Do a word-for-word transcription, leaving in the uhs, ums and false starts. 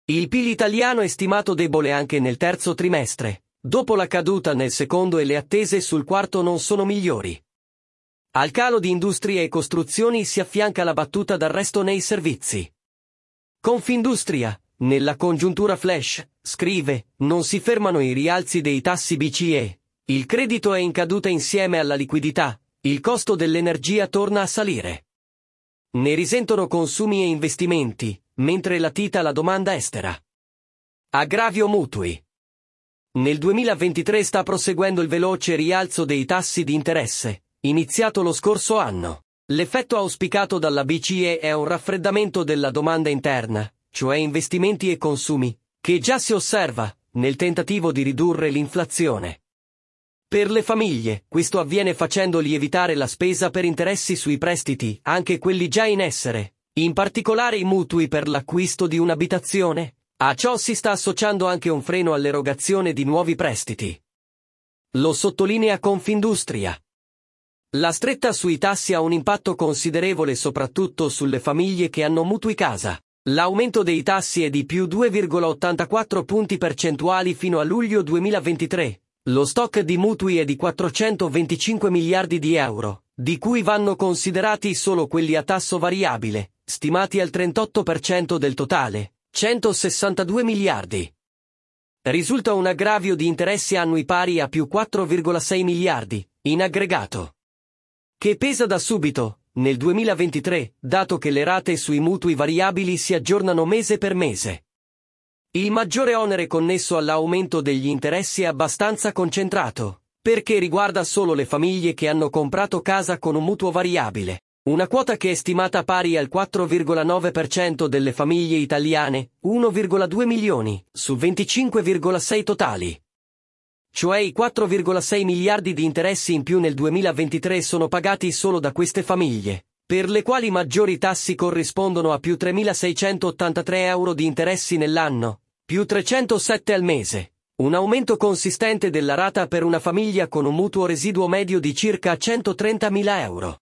Il P I L italiano è stimato debole anche nel terzo trimestre, dopo la caduta nel secondo e le attese sul quarto non sono migliori. Al calo di industrie e costruzioni si affianca la battuta d'arresto nei servizi. Confindustria, nella congiuntura flash, scrive, non si fermano i rialzi dei tassi B C E, il credito è in caduta insieme alla liquidità, il costo dell'energia torna a salire. Ne risentono consumi e investimenti, mentre latita la domanda estera. Aggravio mutui. Nel duemilaventitré sta proseguendo il veloce rialzo dei tassi di interesse, iniziato lo scorso anno. L'effetto auspicato dalla B C E è un raffreddamento della domanda interna, cioè investimenti e consumi, che già si osserva, nel tentativo di ridurre l'inflazione. Per le famiglie, questo avviene facendo lievitare la spesa per interessi sui prestiti, anche quelli già in essere, in particolare i mutui per l'acquisto di un'abitazione. A ciò si sta associando anche un freno all'erogazione di nuovi prestiti. Lo sottolinea Confindustria. La stretta sui tassi ha un impatto considerevole soprattutto sulle famiglie che hanno mutui casa. L'aumento dei tassi è di più due virgola ottantaquattro punti percentuali fino a luglio duemilaventitré. Lo stock di mutui è di quattrocentoventicinque miliardi di euro, di cui vanno considerati solo quelli a tasso variabile, stimati al trentotto per cento del totale, centosessantadue miliardi. Risulta un aggravio di interessi annui pari a più quattro virgola sei miliardi, in aggregato. Che pesa da subito, nel duemilaventitré, dato che le rate sui mutui variabili si aggiornano mese per mese. Il maggiore onere connesso all'aumento degli interessi è abbastanza concentrato, perché riguarda solo le famiglie che hanno comprato casa con un mutuo variabile, una quota che è stimata pari al quattro virgola nove per cento delle famiglie italiane, uno virgola due milioni, su venticinque virgola sei totali. Cioè i quattro virgola sei miliardi di interessi in più nel duemilaventitré sono pagati solo da queste famiglie, per le quali maggiori tassi corrispondono a più tremilaseicentottantatré euro di interessi nell'anno, più trecentosette al mese, un aumento consistente della rata per una famiglia con un mutuo residuo medio di circa centotrentamila euro.